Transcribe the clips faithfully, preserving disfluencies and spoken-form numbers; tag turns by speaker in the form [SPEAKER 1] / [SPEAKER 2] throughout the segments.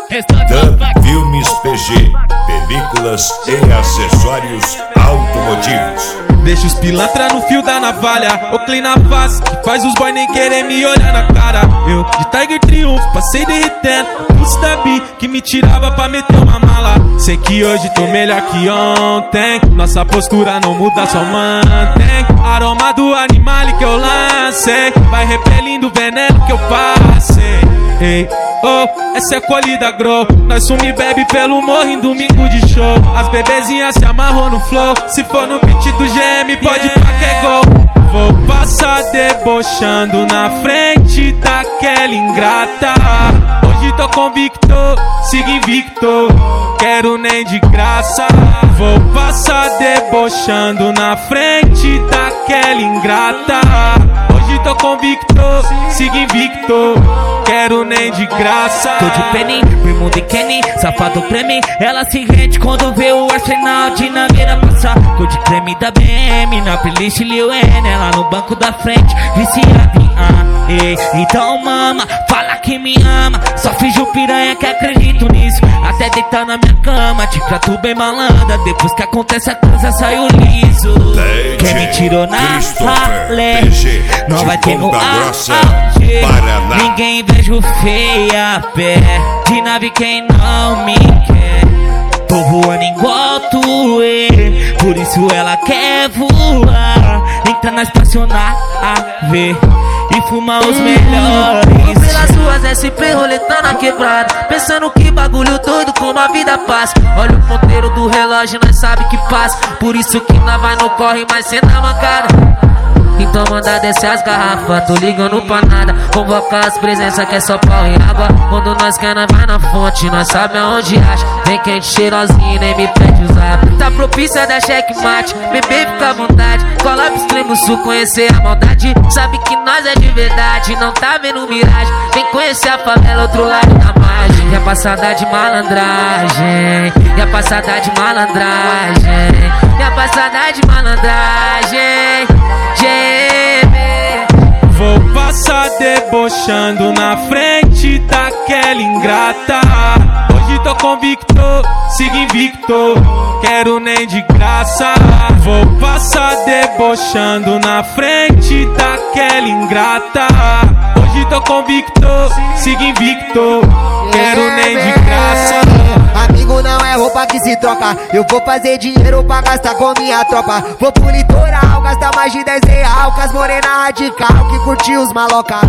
[SPEAKER 1] Dan Filmes P G, películas e acessórios automotivos.
[SPEAKER 2] Deixa os pilantra no fio da navalha, o clean na face, que faz os boy nem querer me olhar na cara. Eu de Tiger Triumph, passei derretendo pulso da bi, que me tirava pra meter uma mala. Sei que hoje tô melhor que ontem, nossa postura não muda, só mantém. Aroma do animal que eu lancei, vai repelindo o veneno que eu passei. Ei, oh, essa é colhida grow. Nós sumi bebe pelo morro em domingo de show. As bebezinhas se amarrou no flow. Se for no beat do G M, pode ir pra que é gol. Vou passar debochando na frente daquela ingrata. Hoje tô convicto, sigo invicto, quero nem de graça. Vou passar debochando na frente daquela ingrata. Hoje tô convicto, sigo invicto, quero nem de graça.
[SPEAKER 3] Tô de Penny, primo de Kenny, safado pra mim. Ela se rende quando vê o arsenal de naveira passar. Cor de creme da B M, na playlist Lil N. Ela no banco da frente, viciada em A. Ei, então mama, fala que me ama. Só finjo piranha que acredito nisso. Até deitar na minha cama, te trato bem malandra. Depois que acontece a coisa, saiu liso. Quem me tirou na ralé não vai ter no auge. Ninguém invejo feia, pé de nave quem não me quer. Tô voando igual tu é, por isso ela quer voar. Entra na espaçonave e fumar os melhores.
[SPEAKER 4] Vou pelas ruas S P roletando a quebrada, pensando que bagulho doido como a vida passa. Olha o ponteiro do relógio, nós sabe que passa. Por isso que nós vai no corre, mas cê na mancada. Então manda descer as garrafas, tô ligando pra nada. Convoca as presenças que é só pau e água. Quando nós quer, nós vai na fonte, nós sabe aonde acha. Vem quente, cheirosinho, nem me pede usar. Tá propícia da checkmate, bebê fica à vontade. Cola pro extremo sul, conhecer a maldade. Sabe que nós é de verdade, não tá vendo miragem. Vem conhecer a favela, outro lado da margem. E a passada de malandragem, e a passada de malandragem, e a passada de malandragem.
[SPEAKER 2] Vou passar debochando na frente daquela ingrata. Hoje tô convicto, sigo invicto, quero nem de graça. Vou passar debochando na frente daquela ingrata. Hoje tô convicto, sigo invicto, quero nem de graça.
[SPEAKER 5] Amigo não é roupa que se troca, eu vou fazer dinheiro pra gastar com minha tropa. Vou pro litoral, gastar mais de dez real com as morena radical que curtiu os maloca.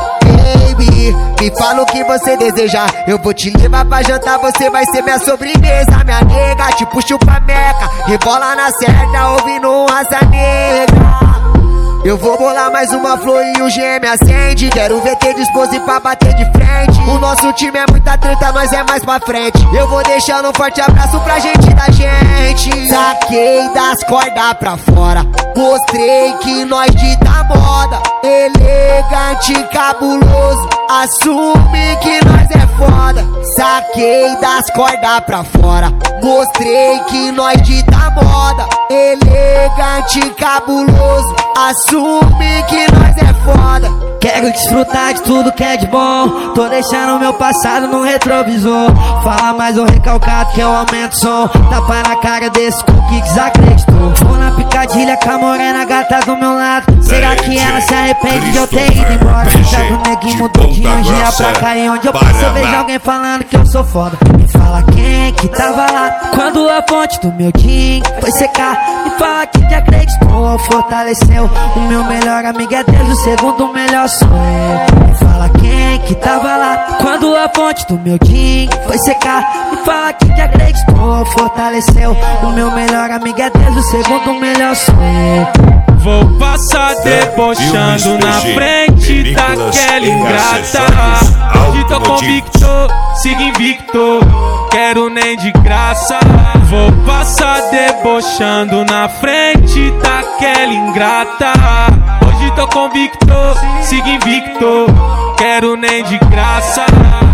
[SPEAKER 5] Baby, me fala o que você deseja, eu vou te levar pra jantar, você vai ser minha sobremesa. Minha nega, te puxo pra meca, rebola na certa, ouvindo um raça negra. Eu vou bolar mais uma flor e o G M acende. Quero ver ter disposto pra bater de frente. O nosso time é muita treta, nós é mais pra frente. Eu vou deixando um forte abraço pra gente da gente. Saquei das cordas pra fora, mostrei que nós dita moda. Elegante e cabuloso, assume que nós é foda. Saquei das cordas pra fora, mostrei que nós dita moda. Elegante e cabuloso, assume que nós é foda.
[SPEAKER 3] Quero desfrutar de tudo que é de bom, tô deixando meu passado no retrovisor. Fala mais um recalcado que eu aumento o som. Tapa na cara desse cu que desacreditou. Vou na picadilha com a morena gata do meu lado. Será que ela se arrepende de eu ter ido embora? Já que o neguinho mudou de Angela pra cá, e onde eu passo eu vejo alguém falando que eu sou foda. Me fala quem que tava lá quando a fonte do meu din foi secar. Me fala quem que acreditou, fortaleceu. O meu melhor amigo é Deus, o segundo melhor sou eu. Me fala quem que tava lá quando a fonte do meu din foi secar. Me fala quem que acreditou, fortaleceu. O meu melhor amigo é Deus, o segundo melhor sou eu.
[SPEAKER 2] Vou passar debochando na frente daquela ingrata. Hoje tô convicto, sigo invicto, quero nem de graça. Vou passar debochando na frente daquela ingrata. Hoje tô convicto, sigo invicto, quero nem de graça.